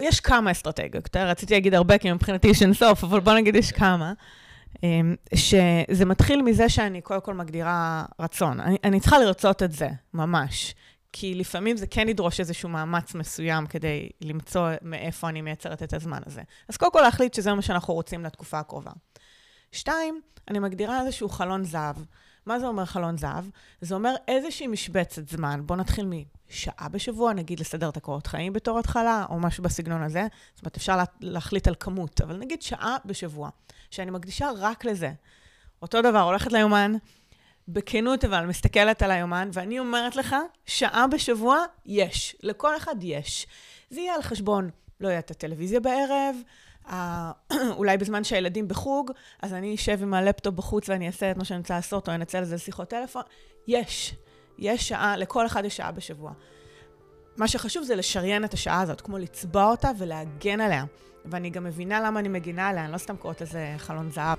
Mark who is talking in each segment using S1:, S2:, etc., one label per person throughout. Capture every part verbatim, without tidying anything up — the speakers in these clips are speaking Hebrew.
S1: יש כמה אסטרטגיות, רציתי להגיד הרבה, כי מבחינתי יש אינסוף, אבל בוא נגיד יש כמה, שזה מתחיל מזה שאני קודם כל מגדירה רצון. אני, אני צריכה לרצות את זה, ממש. כי לפעמים זה כן ידרוש איזשהו מאמץ מסוים כדי למצוא מאיפה אני מייצרת את הזמן הזה. אז קודם כל להחליט שזה מה שאנחנו רוצים לתקופה הקרובה. שתיים, אני מגדירה איזשהו חלון זהב. מה זה אומר חלון זהב? זה אומר איזושהי משבצת זמן. בוא נתחיל משעה בשבוע, נגיד לסדר את הקורות חיים בתור התחלה, או משהו בסגנון הזה. זאת אומרת, אפשר לה, להחליט על כמות, אבל נגיד שעה בשבוע, שאני מקדישה רק לזה. אותו דבר, הולכת ליומן, בכנות אבל, מסתכלת על היומן, ואני אומרת לך, שעה בשבוע יש. לכל אחד יש. זה יהיה על חשבון, לא יהיה את הטלוויזיה בערב, אולי בזמן שהילדים בחוג, אז אני אשב עם הלפטופ בחוץ ואני אעשה את מה שאני רוצה לעשות, או אני אנצל לזה לשיחות טלפון. יש. יש שעה, לכל אחד יש שעה בשבוע. מה שחשוב זה לשריין את השעה הזאת, כמו לצבוע אותה ולהגן עליה. ואני גם מבינה למה אני מגינה עליה, אני לא סתם קוראת לזה חלון זהב.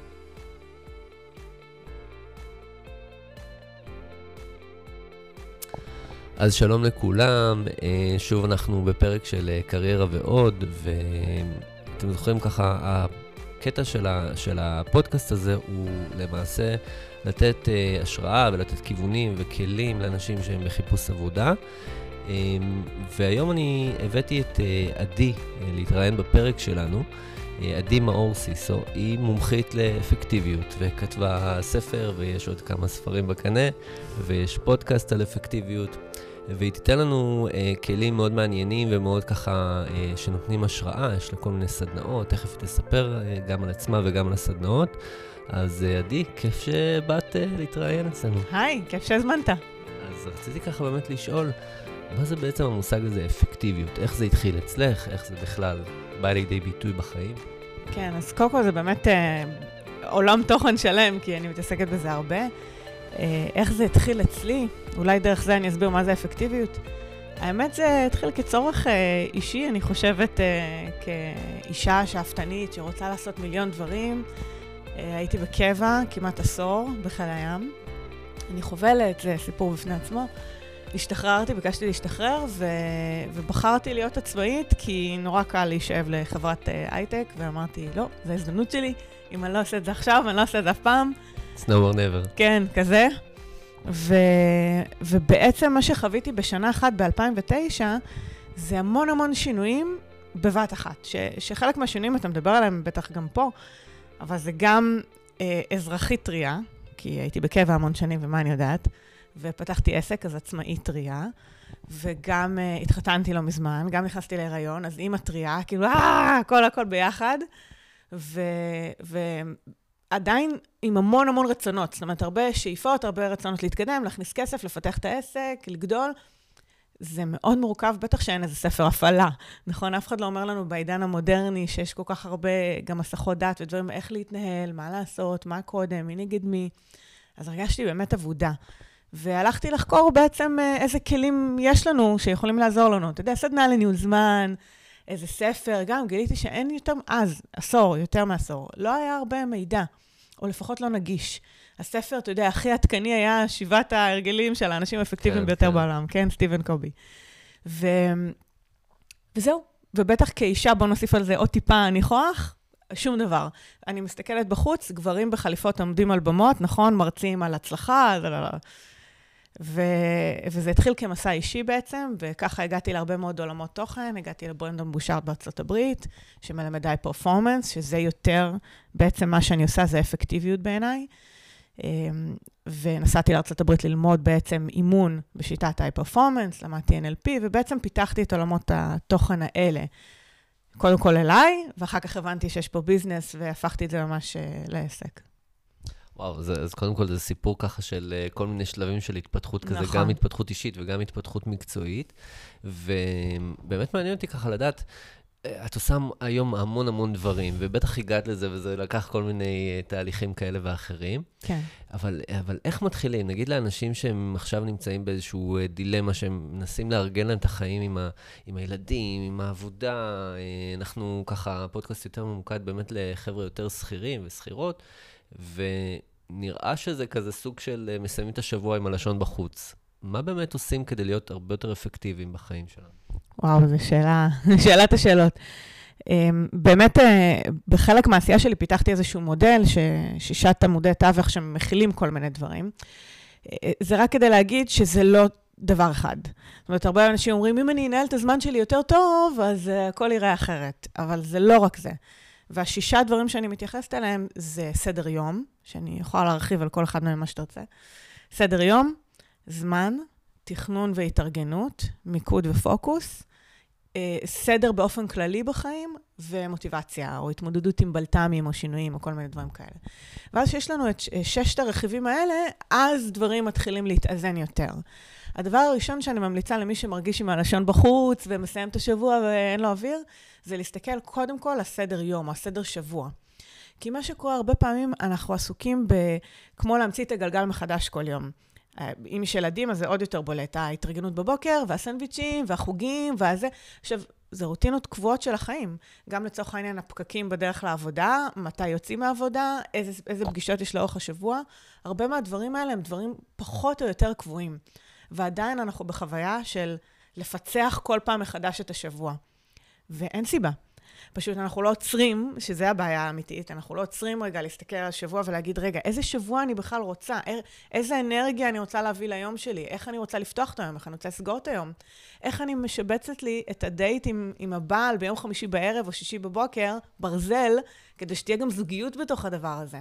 S2: אז שלום לכולם, שוב אנחנו בפרק של קריירה ועוד, ואתם זוכרים ככה, הקטע של, ה, של הפודקאסט הזה הוא למעשה לתת השראה ולתת כיוונים וכלים לאנשים שהם בחיפוש עבודה. והיום אני הבאתי את עדי להתראיין בפרק שלנו. עדי מאור סיסו, היא מומחית לאפקטיביות וכתבה ספר ויש עוד כמה ספרים בקנה ויש פודקאסט על אפקטיביות. והיא תיתן לנו uh, כלים מאוד מעניינים ומאוד ככה uh, שנותנים השראה, יש לה כל מיני סדנאות, תכף היא תספר uh, גם על עצמה וגם על הסדנאות. אז uh, עדי, כיף שבאת uh, להתראיין אצלנו.
S1: היי, כיף שהזמנת.
S2: אז רציתי ככה באמת לשאול, מה זה בעצם המושג הזה אפקטיביות? איך זה התחיל אצלך? איך זה בכלל בא לידי ביטוי בחיים?
S1: כן, אז קודם כל זה באמת uh, עולם תוכן שלם, כי אני מתעסקת בזה הרבה. איך זה התחיל אצלי? אולי דרך זה אני אסביר מה זה אפקטיביות. האמת זה התחיל כצורך אישי, אני חושבת כאישה שאפתנית שרוצה לעשות מיליון דברים. הייתי בקבע כמעט עשור בחיל הים. אני חובלת, זה סיפור בפני עצמו. השתחררתי, ביקשתי להשתחרר ו... ובחרתי להיות עצמאית כי נורא קל להישאב לחברת הייטק ואמרתי, לא, זו הזדמנות שלי. אם אני לא עושה את זה עכשיו, אני לא עושה את זה אף פעם.
S2: It's now or never.
S1: כן, כזה. ו... ובעצם מה שחוויתי בשנה אחת ב-אלפיים ותשע, זה המון המון שינויים בבת אחת. ש... שחלק מהשינויים אתה מדבר עליהם בטח גם פה, אבל זה גם אה, אזרחית טריה, כי הייתי בקבע המון שנים ומה אני יודעת, ופתחתי עסק, אז עצמאית טריה, וגם אה, התחתנתי לא מזמן, גם נכנסתי להיריון, אז אימא טריה, כאילו, אה, הכל הכל ביחד, ו... ו... עדיין עם המון המון רצונות, זאת אומרת, הרבה שאיפות, הרבה רצונות להתקדם, להכניס כסף, לפתח את העסק, לגדול. זה מאוד מורכב, בטח שאין איזה ספר הפעלה. נכון, אף אחד לא אומר לנו בעידן המודרני, שיש כל כך הרבה גם הסחות דעת ודברים, איך להתנהל, מה לעשות, מה קודם, מי נגד מי. אז הרגשתי באמת עבודה. והלכתי לחקור בעצם איזה כלים יש לנו שיכולים לעזור לנו. אתה יודע, סדנה לניהול זמן, איזה ספר, גם גיליתי שאין יותר, אז, עשור, יותר מעשור, לא היה הרבה מידע, או לפחות לא נגיש. הספר, אתה יודע, הכי עדכני היה שבעת ההרגלים של האנשים האפקטיביים כן, ביותר כן. בעולם, כן, סטיבן קובי. ו... וזהו, ובטח כאישה, בוא נוסיף על זה עוד טיפה ניחוח, שום דבר. אני מסתכלת בחוץ, גברים בחליפות עומדים על במות, נכון, מרצים על הצלחה, זה לא... ו... וזה התחיל כמסע אישי בעצם, וככה הגעתי להרבה מאוד עולמות תוכן, הגעתי לברנדון בושארד בארצות הברית, שמלמד היי פרפורמנס, שזה יותר, בעצם מה שאני עושה זה אפקטיביות בעיניי, ונסעתי לארצות הברית ללמוד בעצם אימון בשיטת היי פרפורמנס, למדתי אן אל פי, ובעצם פיתחתי את עולמות התוכן האלה, קודם כל אליי, ואחר כך הבנתי שיש פה ביזנס, והפכתי את זה ממש לעסק.
S2: וואו, זה, אז קודם כל זה סיפור ככה של uh, כל מיני שלבים של התפתחות כזה,
S1: נכון.
S2: גם התפתחות אישית וגם התפתחות מקצועית, ובאמת מעניין אותי ככה לדעת, את עושה היום המון המון דברים, ובטח הגעת לזה, וזה לקח כל מיני uh, תהליכים כאלה ואחרים.
S1: כן.
S2: אבל, אבל איך מתחילים? נגיד לאנשים שהם עכשיו נמצאים באיזשהו uh, דילמה, שהם מנסים לארגן להם את החיים עם, ה, עם הילדים, עם העבודה, uh, אנחנו ככה, הפודקאסט יותר ממוקד באמת לחבר'ה יותר שכירים ושכירות, ונראה שזה כזה סוג של מסיימים את השבוע עם הלשון בחוץ. מה באמת עושים כדי להיות הרבה יותר אפקטיביים בחיים שלנו?
S1: וואו, זו שאלה, שאלת השאלות. באמת, בחלק מהעשייה שלי פיתחתי איזשהו מודל, ששישת עמודי תווך שמכילים כל מיני דברים. זה רק כדי להגיד שזה לא דבר אחד. זאת אומרת, הרבה אנשים אומרים, אם אני אנהל את הזמן שלי יותר טוב, אז הכל יראה אחרת. אבל זה לא רק זה. והשישה דברים שאני מתייחסת אליהם, זה סדר יום, שאני יכולה להרחיב על כל אחד מהם מה שתרצה. סדר יום, זמן, תכנון והתארגנות, מיקוד ופוקוס, סדר באופן כללי בחיים, ומוטיבציה, או התמודדות עם בלטמים, או שינויים, או כל מיני דברים כאלה. ואז שיש לנו את ששת הרכיבים האלה, אז דברים מתחילים להתאזן יותר. הדבר הראשון שאני ממליצה למי שמרגיש עם הלשון בחוץ, ומסיים את השבוע ואין לו אוויר, זה להסתכל קודם כל על סדר יום, או סדר שבוע. כי מה שקורה הרבה פעמים, אנחנו עסוקים ב... כמו להמציא את הגלגל מחדש כל יום. אם יש ילדים, אז זה עוד יותר בולט. ההתארגנות בבוקר, והסנדוויצ'ים, והחוגים, והזה. עכשיו, זה רוטינות קבועות של החיים. גם לצורך העניין, הפקקים בדרך לעבודה, מתי יוצאים מהעבודה, איזה, איזה פגישות יש לאורך השבוע. הרבה מהדברים האלה הם דברים פחות או יותר קבועים. ועדיין אנחנו בחוויה של לפצח כל פעם מחדש את השבוע. ואין סיבה. פשוט אנחנו לא עוצרים, שזה הבעיה האמיתית, אנחנו לא עוצרים רגע להסתכל על השבוע ולהגיד, רגע, איזה שבוע אני בכלל רוצה? איזה אנרגיה אני רוצה להביא ליום שלי? איך אני רוצה לפתוח את היום? איך אני רוצה לסגור את היום? איך אני משבצת לי את הדייט עם, עם הבעל ביום חמישי בערב או שישי בבוקר, ברזל, כדי שתהיה גם זוגיות בתוך הדבר הזה.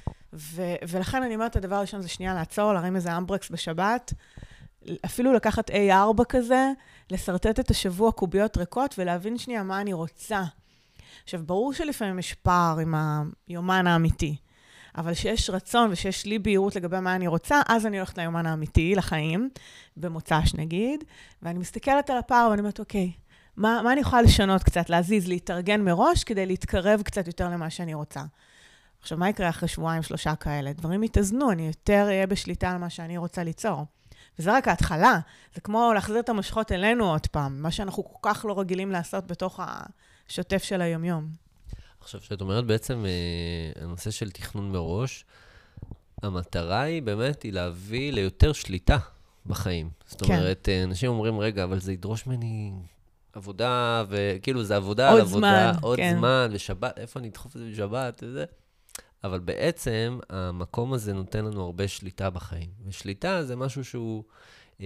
S1: ו- ולכן אני אומרת, הדבר הראשון זה שנייה לעצור, להרים איזה אמברקס בשבת, אפילו לקחת איי ארבע כזה, לסרטט את השבוע קוביות ריקות ולהבין שנייה מה אני רוצה. עכשיו, ברור שלפעמים יש פער עם היומן האמיתי, אבל שיש רצון ושיש לי בהירות לגבי מה אני רוצה, אז אני הולכת ליומן האמיתי, לחיים, במוצ"ש נגיד, ואני מסתכלת על הפער ואני אומרת, אוקיי, מה, מה אני יכולה לשנות קצת, להזיז, להתארגן מראש, כדי להתקרב קצת יותר למה שאני רוצה. עכשיו, מה יקרה אחרי שבועיים, שלושה כאלה? דברים יתאזנו, אני יותר אהיה בשליטה על מה שאני רוצה ליצור. וזה רק ההתחלה, זה כמו להחזיר את המשכות אלינו עוד פעם, מה שאנחנו כל כך לא רגילים לעשות בתוך השוטף של היומיום.
S2: עכשיו, שאת אומרת בעצם, אה, הנושא של תכנון מראש, המטרה היא באמת היא להביא ליותר שליטה בחיים. זאת אומרת, כן. אנשים אומרים, רגע, אבל זה ידרוש ממני עבודה, וכאילו זה עבודה על עבודה,
S1: זמן,
S2: עוד
S1: כן.
S2: זמן, ושבת, איפה אני אדחוף את זה בשבת, וזה. אבל בעצם, המקום הזה נותן לנו הרבה שליטה בחיים. ושליטה זה משהו שהוא, אה,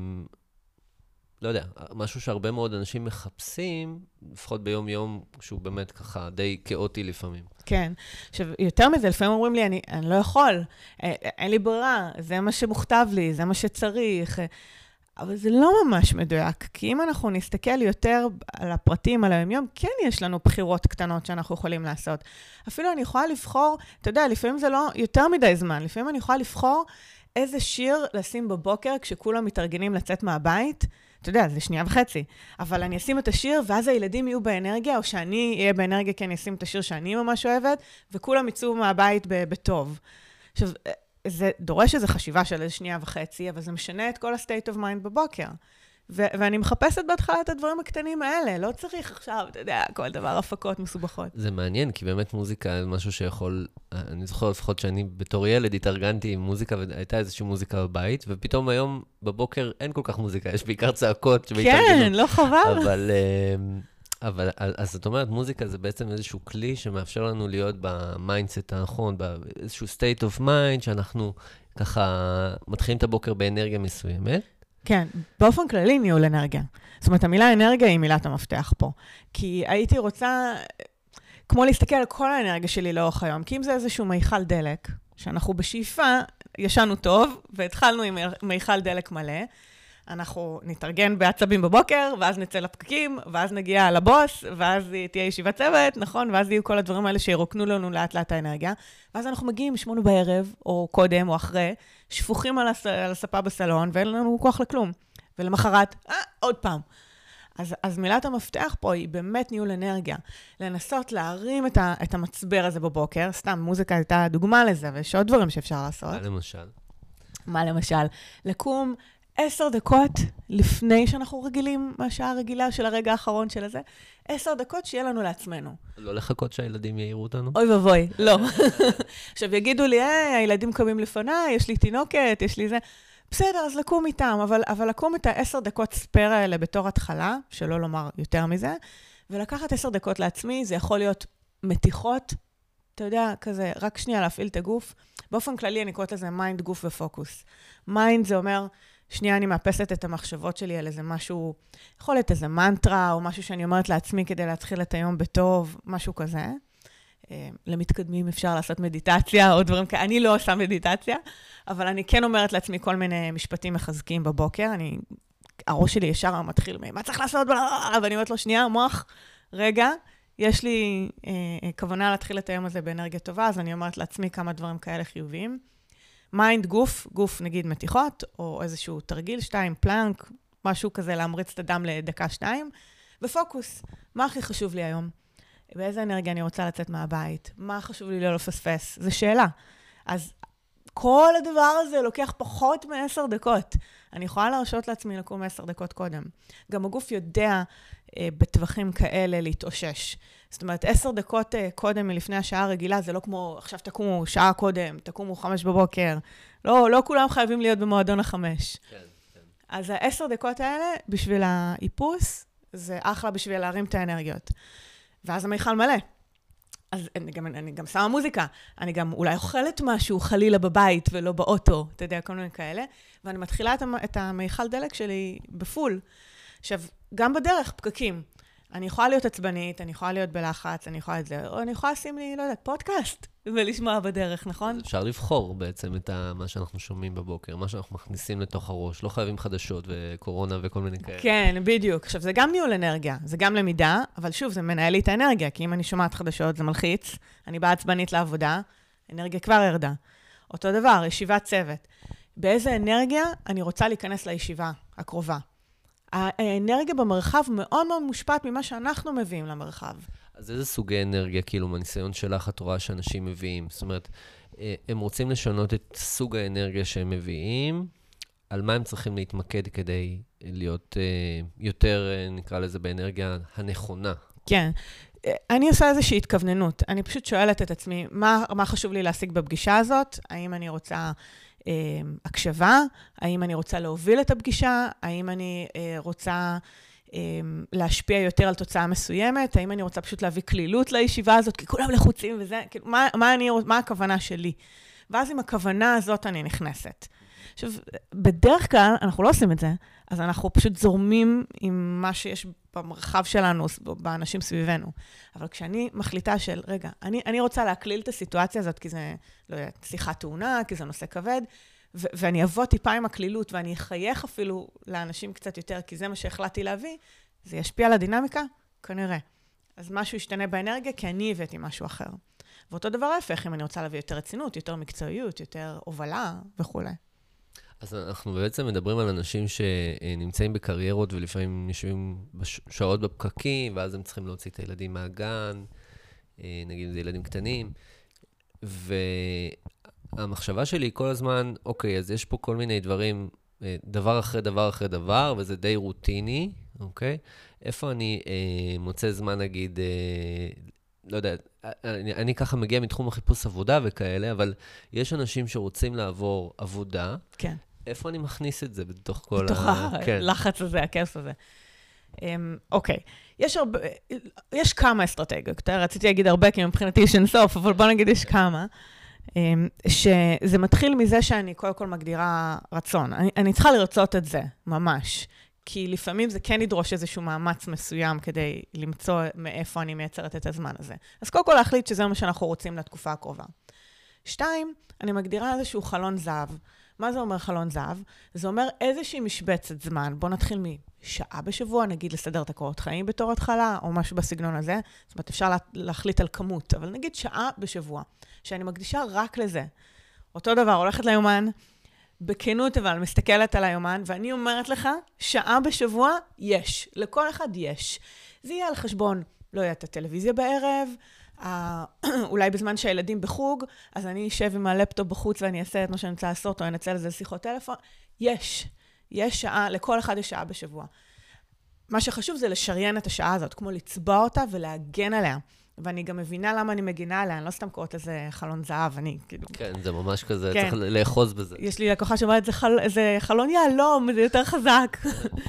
S2: לא יודע, משהו שהרבה מאוד אנשים מחפשים, לפחות ביום יום, שהוא באמת ככה די כאוטי לפעמים.
S1: כן. עכשיו, יותר מזה, לפעמים אומרים לי, אני, אני לא יכול, אין לי ברירה, זה מה שמוכתב לי, זה מה שצריך. אבל זה לא ממש מדויק, כי אם אנחנו נסתכל יותר על הפרטים, על היום-יום, כן יש לנו בחירות קטנות שאנחנו יכולים לעשות. אפילו אני יכולה לבחור, אתה יודע, לפעמים זה לא יותר מדי זמן, לפעמים אני יכולה לבחור איזה שיר לשים בבוקר כשכולם מתארגנים לצאת מהבית, אתה יודע, זה שנייה וחצי, אבל אני אשים את השיר, ואז הילדים יהיו באנרגיה, או שאני אהיה באנרגיה, כי אני אשים את השיר שאני ממש אוהבת, וכולם יצאו מהבית בטוב. עכשיו, זה דורש איזו חשיבה של איזה שנייה וחצי, אבל זה משנה את כל ה-state of mind בבוקר. ו- ואני מחפשת בהתחלה את הדברים הקטנים האלה, לא צריך עכשיו, אתה יודע, כל דבר הפקות מסובכות.
S2: זה מעניין, כי באמת מוזיקה זה משהו שיכול, אני זוכר לפחות שאני בתור ילד התארגנתי עם מוזיקה, והייתה איזושהי מוזיקה בבית, ופתאום היום בבוקר אין כל כך מוזיקה, יש בעיקר צעקות.
S1: כן, לא חבל.
S2: אבל, אבל, אז זאת אומרת, מוזיקה זה בעצם איזשהו כלי שמאפשר לנו להיות במיינדסט הנכון, באיזשהו state of mind, שאנחנו ככה מתחילים את הבוקר באנרגיה מסוימת.
S1: כן, באופן כללי ניהול אנרגיה. זאת אומרת, המילה אנרגיה היא מילת המפתח פה. כי הייתי רוצה, כמו להסתכל על כל האנרגיה שלי לאורך היום, כי אם זה איזשהו מיכל דלק, שאנחנו בשאיפה ישנו טוב, והתחלנו עם מיכל דלק מלא, אנחנו נתארגן בעצבים בבוקר, ואז נצא לפקקים, ואז נגיע לבוס, ואז תהיה ישיבת צוות, נכון? ואז יהיו כל הדברים האלה שירוקנו לנו לאט לאט האנרגיה, ואז אנחנו מגיעים שמונה בערב, או קודם, או אחרי, שפוכים על, הס... על הספה בסלון, ואין לנו כוח לכלום. ולמחרת, אה, עוד פעם. אז, אז מילת המפתח פה היא באמת ניהול אנרגיה. לנסות להרים את, ה... את המצבר הזה בבוקר, סתם, מוזיקה הייתה דוגמה לזה, ויש עוד דברים שאפשר לעשות.
S2: מה למשל?
S1: מה למשל? לקום עשר דקות לפני שאנחנו רגילים מהשעה הרגילה של הרגע האחרון של הזה, עשר דקות שיהיה לנו לעצמנו.
S2: לא לחכות שהילדים יעירו אותנו?
S1: אוי ובוי, לא. עכשיו יגידו לי, היי, הילדים קמים לפניי, יש לי תינוקת, יש לי זה. בסדר, אז לקום איתם, אבל, אבל לקום את העשר דקות ספר האלה בתור התחלה, שלא לומר יותר מזה, ולקחת עשר דקות לעצמי, זה יכול להיות מתיחות, אתה יודע, כזה, רק שנייה להפעיל את הגוף. באופן כללי אני קוראת לזה מיינד, גוף ופוקוס. מיינד זה אומר, שנייה אני מאפסת את המחשבות שלי על איזה משהו, יכול להיות איזה מנטרה, או משהו שאני אומרת לעצמי כדי להתחיל את היום בטוב, משהו כזה. למתקדמים אפשר לעשות מדיטציה, או דברים כאלה. אני לא עושה מדיטציה, אבל אני כן אומרת לעצמי כל מיני משפטים מחזקים בבוקר. אני, הראש שלי ישר מתחיל, מה צריך לעשות? ואני אומרת לו, שנייה, מוח, רגע, יש לי אה, כוונה להתחיל את היום הזה באנרגיה טובה, אז אני אומרת לעצמי כמה דברים כאלה חיוביים. מיינד, גוף, גוף נגיד מתיחות, או איזשהו תרגיל, שתיים, פלנק, משהו כזה להמריץ את הדם לדקה שתיים, ופוקוס, מה הכי חשוב לי היום? באיזה אנרגיה אני רוצה לצאת מהבית? מה חשוב לי לא לפספס? זו שאלה. אז כל הדבר הזה לוקח פחות מעשר דקות. אני יכולה להרשות לעצמי לקום עשר דקות קודם. גם הגוף יודע אה, בטווחים כאלה להתאושש. זאת אומרת, עשר דקות אה, קודם מלפני השעה הרגילה, זה לא כמו, עכשיו תקומו שעה קודם, תקומו חמש בבוקר. לא, לא כולם חייבים להיות במועדון החמש. כן, כן. אז העשר דקות האלה, בשביל האיפוס, זה אחלה בשביל להרים את האנרגיות. ואז המיכל מלא. אז אני גם, אני גם שמה מוזיקה, אני גם אולי אוכלת משהו חלילה בבית ולא באוטו, אתה יודע, כל מיני כאלה, ואני מתחילה את, את המיכל דלק שלי בפול. עכשיו, גם בדרך פקקים. אני יכולה להיות עצבנית, אני יכולה להיות בלחץ, אני יכולה את זה, או אני יכולה לשים לי, לא יודעת, פודקאסט, ולשמוע בדרך, נכון?
S2: אפשר לבחור בעצם את מה שאנחנו שומעים בבוקר, מה שאנחנו מכניסים לתוך הראש, לא חייבים חדשות וקורונה וכל מיני כאלה.
S1: כן, בדיוק. עכשיו, זה גם ניהול אנרגיה, זה גם למידה, אבל שוב, זה מנהל לי את האנרגיה, כי אם אני שומעת חדשות, זה מלחיץ, אני באה עצבנית לעבודה, אנרגיה כבר ירדה. אותו דבר, ישיבת צוות. באיזה אנרגיה אני רוצה להיכנס לישיבה הקרובה? האנרגיה במרחב מאוד מאוד מושפעת ממה שאנחנו מביאים למרחב.
S2: אז איזה סוגי אנרגיה, כאילו, מהניסיון שלך, את רואה שאנשים מביאים? זאת אומרת, הם רוצים לשנות את סוג האנרגיה שהם מביאים, על מה הם צריכים להתמקד כדי להיות יותר, נקרא לזה, באנרגיה הנכונה.
S1: כן. אני עושה איזושהי התכווננות. אני פשוט שואלת את עצמי, מה, מה חשוב לי להשיג בפגישה הזאת? האם אני רוצה הקשבה, האם אני רוצה להוביל את הפגישה, האם אני רוצה להשפיע יותר על תוצאה מסוימת, האם אני רוצה פשוט להביא כלילות לישיבה הזאת, כי כולם לחוצים וזה, מה, מה, אני, מה הכוונה שלי? ואז עם הכוונה הזאת אני נכנסת. עכשיו, בדרך כלל אנחנו לא עושים את זה, אז אנחנו פשוט זורמים עם מה שיש במרחב שלנו, באנשים סביבנו. אבל כשאני מחליטה של, רגע, אני, אני רוצה להקליל את הסיטואציה הזאת, כי זה, לא יודע, שיחת תאונה, כי זה נושא כבד, ו- ואני אבוא טיפה עם הכלילות, ואני אחייך אפילו לאנשים קצת יותר, כי זה מה שהחלטתי להביא, זה ישפיע על הדינמיקה? כנראה. אז משהו ישתנה באנרגיה, כי אני הבאתי משהו אחר. ואותו דבר ההפך, אם אני רוצה להביא יותר רצינות, יותר מקצועיות, יותר הובלה וכו'.
S2: אז אנחנו בעצם מדברים על אנשים שנמצאים בקריירות, ולפעמים יושבים שעות בפקקים, ואז הם צריכים להוציא את הילדים מהגן, נגיד זה ילדים קטנים, והמחשבה שלי כל הזמן, אוקיי, אז יש פה כל מיני דברים, דבר אחרי דבר אחרי דבר, וזה די רוטיני, אוקיי? איפה אני אה, מוצא זמן, נגיד, אה, לא יודע, אני, אני ככה מגיע מתחום החיפוש עבודה וכאלה, אבל יש אנשים שרוצים לעבור עבודה.
S1: כן.
S2: איפה אני מכניס את זה בתוך כל
S1: בתוך ה... בתוך הלחץ הזה, הכיף הזה. אוקיי. יש הרבה, יש כמה אסטרטגיות. רציתי להגיד הרבה, כי מבחינתי יש אינסוף, אבל בוא נגיד יש כמה. שזה מתחיל מזה שאני קודם כל מגדירה רצון. אני, אני צריכה לרצות את זה, ממש. כי לפעמים זה כן ידרוש איזשהו מאמץ מסוים כדי למצוא מאיפה אני מייצרת את הזמן הזה. אז קודם כל להחליט שזה מה שאנחנו רוצים לתקופה הקרובה. שתיים, אני מגדירה איזשהו חלון זהב. מה זה אומר חלון זהב? זה אומר איזושהי משבצת זמן. בוא נתחיל משעה בשבוע, נגיד לסדר את הקורות חיים בתור התחלה, או משהו בסגנון הזה. זאת אומרת, אפשר לה, להחליט על כמות, אבל נגיד שעה בשבוע, שאני מקדישה רק לזה. אותו דבר, הולכת ליומן, בכנות אבל מסתכלת על היומן, ואני אומרת לך, שעה בשבוע יש. לכל אחד יש. זה יהיה על חשבון, לא יודעת, הטלוויזיה בערב, אולי בזמן שהילדים בחוג, אז אני אשב עם הלפטופ בחוץ ואני אעשה את מה שאני רוצה לעשות, או אני אנצל לזה שיחות טלפון. יש. יש שעה, לכל אחד יש שעה בשבוע. מה שחשוב זה לשריין את השעה הזאת, כמו לצבע אותה ולהגן עליה. ואני גם מבינה למה אני מגינה עליה, אני לא סתם קוראת לזה חלון זהב, אני כאילו...
S2: כן, זה ממש כזה, כן. צריך לאחוז בזה.
S1: יש לי לקוחה שאומרת, זה, חל... זה חלון יעלום, זה יותר חזק.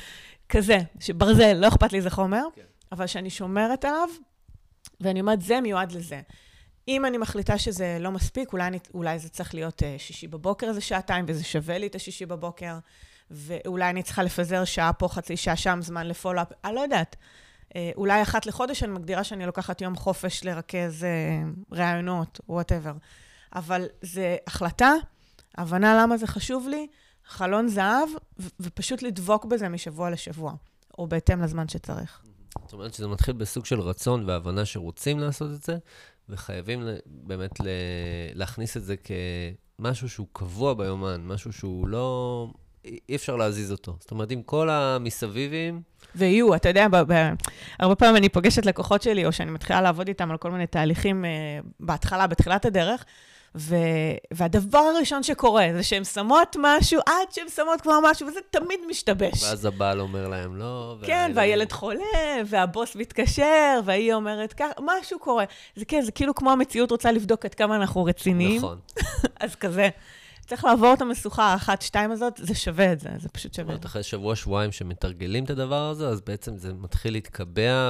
S1: כזה, שברזל, לא אכפת לי זה חומר, כן. אבל שאני שומרת עליו, ואני אומרת, זה מיועד לזה. אם אני מחליטה שזה לא מספיק, אולי, אני, אולי זה צריך להיות שישי בבוקר, זה שעתיים, וזה שווה לי את השישי בבוקר, ואולי אני צריכה לפזר שעה פה, חצי שעה שם, זמן לפולו-אפ, אני לא יודעת. אולי אחת לחודש אני מגדירה שאני לוקחת יום חופש לרכז רעיונות, whatever. אבל זה החלטה, הבנה למה זה חשוב לי, חלון זהב, ו- ופשוט לדבוק בזה משבוע לשבוע, או בהתאם לזמן שצריך.
S2: זאת אומרת שזה מתחיל בסוג של רצון והבנה שרוצים לעשות את זה, וחייבים באמת להכניס את זה כמשהו שהוא קבוע ביומן, משהו שהוא לא... אי אפשר להזיז אותו. זאת אומרת, עם כל המסביבים...
S1: ויהיו, אתה יודע, ב- ב- הרבה פעמים אני פוגשת לקוחות שלי, או שאני מתחילה לעבוד איתם על כל מיני תהליכים uh, בהתחלה, בתחילת הדרך, ו- והדבר הראשון שקורה, זה שהן שמות משהו, עד שהן שמות כבר משהו, וזה תמיד משתבש.
S2: ואז הבעל אומר להם, לא...
S1: כן, והילד, והילד חולה, והבוס מתקשר, והיא אומרת, כך, משהו קורה. זה כן, זה כאילו כמו המציאות רוצה לבדוק עד כמה אנחנו רציניים.
S2: נכון.
S1: אז כזה. צריך לעבור את המשוכה האחת, שתיים הזאת, זה שווה את זה, זה פשוט שווה. זאת אומרת,
S2: אחרי שבוע, שבועיים שמתרגלים את הדבר הזה, אז בעצם זה מתחיל להתקבע,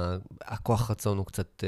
S2: והכוח רצון הוא קצת,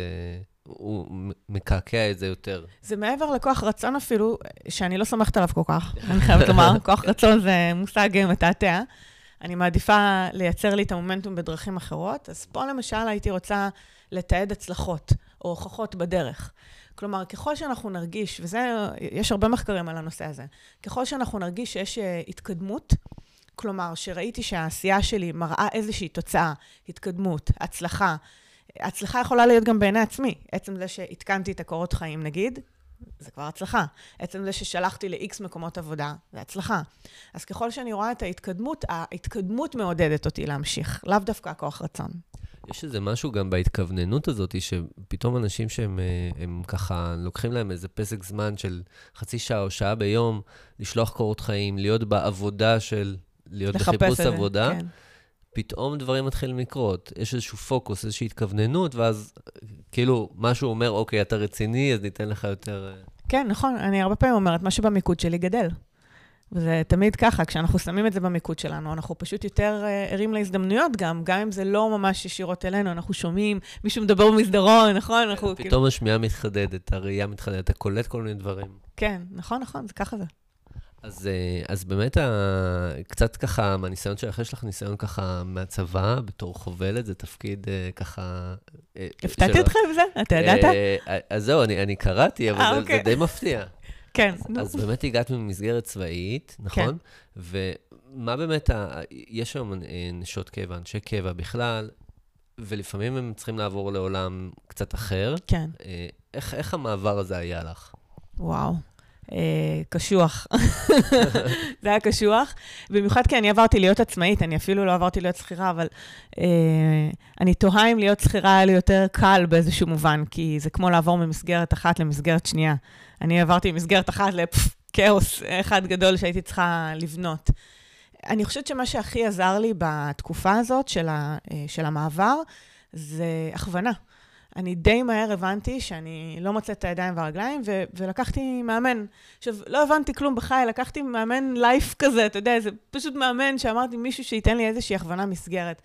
S2: הוא מקעקע את זה יותר.
S1: זה מעבר לכוח רצון אפילו, שאני לא סומכת עליו כל כך, אני חייבת לומר, כוח רצון זה מושג מתעתע. אני מעדיפה לייצר לי את המומנטום בדרכים אחרות, אז פה למשל הייתי רוצה לתעד הצלחות, או הוכחות בדרך. כלומר, ככל שאנחנו נרגיש, וזה, יש הרבה מחקרים על הנושא הזה, ככל שאנחנו נרגיש שיש התקדמות, כלומר, שראיתי שהעשייה שלי מראה איזושהי תוצאה, התקדמות, הצלחה, הצלחה יכולה להיות גם בעיני עצמי, עצם זה שהתקנתי את הקורות חיים, נגיד, זה כבר הצלחה. עצם זה ששלחתי ל-X מקומות עבודה, זה הצלחה. אז ככל שאני רואה את ההתקדמות, ההתקדמות מעודדת אותי להמשיך, לאו דווקא הכוח רצון.
S2: יש איזה משהו גם בהתכווננות הזאת, שפתאום אנשים שהם הם ככה, לוקחים להם איזה פסק זמן של חצי שעה או שעה ביום, לשלוח קורות חיים, להיות בעבודה של, להיות בחיפוש עבודה, כן. פתאום דברים מתחילים לקרות. יש איזשהו פוקוס, איזושהי התכווננות, ואז כאילו משהו אומר, אוקיי, אתה רציני, אז ניתן לך יותר...
S1: כן, נכון. אני הרבה פעמים אומרת, משהו במיקוד שלי גדל. וזה תמיד ככה, כשאנחנו שמים את זה במיקוד שלנו, אנחנו פשוט יותר ערים להזדמנויות גם, גם אם זה לא ממש ישירות אלינו, אנחנו שומעים, מישהו מדבר במסדרון, נכון? אנחנו,
S2: פתאום כאילו... השמיעה מתחדדת, הראייה מתחדדת, אתה קולט כל מיני דברים.
S1: כן, נכון, נכון, זה ככה זה.
S2: אז, אז באמת, קצת ככה, מהניסיון שלך, יש לך ניסיון ככה מהצבא, בתור חובלת, זה תפקיד ככה...
S1: הפתעתי אותך בזה? אתה ידעת?
S2: אז זהו, אני, אני קראתי, אבל זה, זה די מפתיע.
S1: כן.
S2: אז באמת הגעת ממסגרת צבאית, נכון? ומה באמת, יש היום נשות קבע, אנשי קבע בכלל, ולפעמים הם צריכים לעבור לעולם קצת אחר.
S1: כן.
S2: איך, איך המעבר הזה היה לך?
S1: וואו. קשוח. זה היה קשוח. במיוחד כי אני עברתי להיות עצמאית, אני אפילו לא עברתי להיות שכירה, אבל אני תוהה אם להיות שכירה היה לי יותר קל באיזשהו מובן, כי זה כמו לעבור ממסגרת אחת למסגרת שנייה. אני עברתי ממסגרת אחת לכאוס אחד גדול שהייתי צריכה לבנות. אני חושבת שמה שהכי עזר לי בתקופה הזאת של המעבר, זה הכוונה. אני די מהר הבנתי שאני לא מוצאת את הידיים והרגליים, ו- ולקחתי מאמן. עכשיו, לא הבנתי כלום בחיי, לקחתי מאמן לייף כזה, אתה יודע, זה פשוט מאמן שאמרתי מישהו שייתן לי איזושהי הכוונה מסגרת.